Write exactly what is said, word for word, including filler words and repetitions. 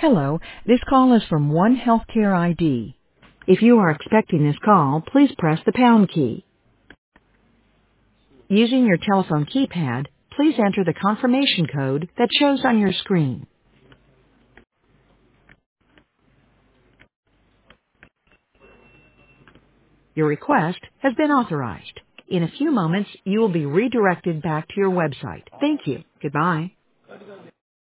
Hello, this call is from One Healthcare I D. If you are expecting this call, please press the pound key. Using your telephone keypad, please enter the confirmation code that shows on your screen. Your request has been authorized. In a few moments, you will be redirected back to your website. Thank you. Goodbye.